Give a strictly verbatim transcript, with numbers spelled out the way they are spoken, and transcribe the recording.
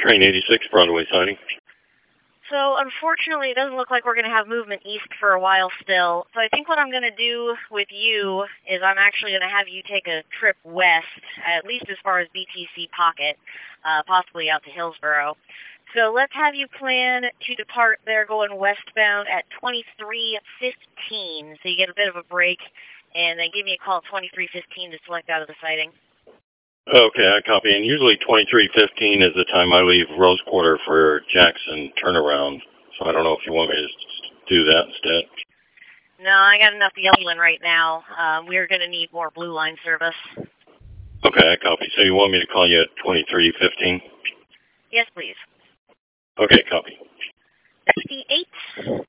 Train eighty-six, Broadway sighting. So, unfortunately, it doesn't look like we're going to have movement east for a while still. So I think what I'm going to do with you is I'm actually going to have you take a trip west, at least as far as B T C Pocket, uh, possibly out to Hillsboro. So let's have you plan to depart there going westbound at twenty-three fifteen, so you get a bit of a break, and then give me a call at twenty-three fifteen to select out of the sighting. Okay, I copy. And usually twenty-three fifteen is the time I leave Rose Quarter for Jackson turnaround. So I don't know if you want me to do that instead. No, I got enough yelling right now. Uh, we're going to need more Blue Line service. Okay, I copy. So you want me to call you at twenty-three fifteen? Yes, please. Okay, copy. sixty-eight.